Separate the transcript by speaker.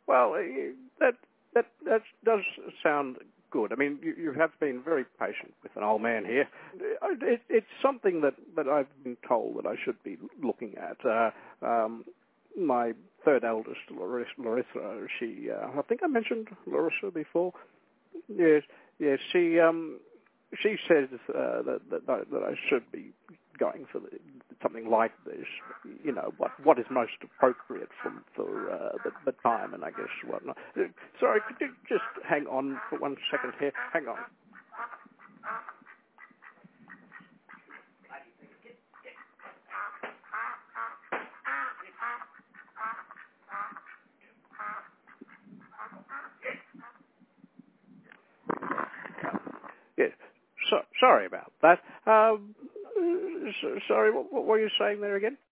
Speaker 1: Well, that does sound good. I mean, you have been very patient with an old man here. It's something that I've been told that I should be looking at. My third eldest, Larissa, she, I think I mentioned Larissa before. Yes, she says that I should be going for something like this. You know, what is most appropriate for the time, and I guess whatnot. Sorry, could you just hang on for 1 second here? Hang on. Yes, sorry about that. Sorry, what were you saying there again?